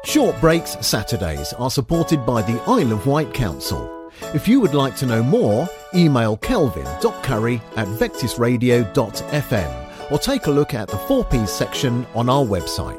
Short Breaks Saturdays are supported by the Isle of Wight Council. If you would like to know more, email kelvin.curry@vectisradio.fm or take a look at the 4Ps section on our website.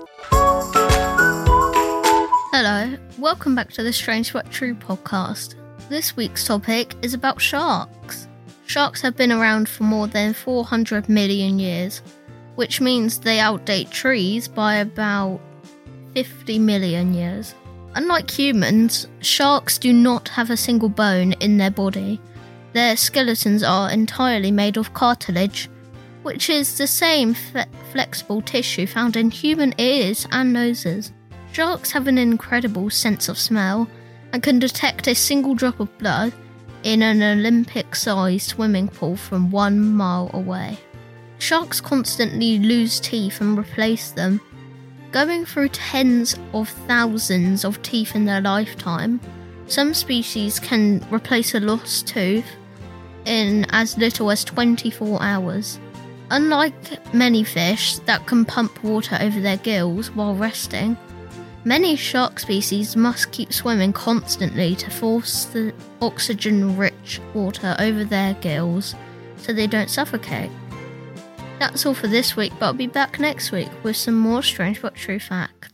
Hello, welcome back to the Strange But True podcast. This week's topic is about sharks. Sharks have been around for more than 400 million years, which means they outdate trees by about 50 million years. Unlike humans, sharks do not have a single bone in their body. Their skeletons are entirely made of cartilage, which is the same flexible tissue found in human ears and noses. Sharks have an incredible sense of smell and can detect a single drop of blood in an Olympic-sized swimming pool from 1 mile away. Sharks constantly lose teeth and replace them, going through tens of thousands of teeth in their lifetime. Some species can replace a lost tooth in as little as 24 hours. Unlike many fish that can pump water over their gills while resting, many shark species must keep swimming constantly to force the oxygen-rich water over their gills so they don't suffocate. That's all for this week, but I'll be back next week with some more strange but true facts.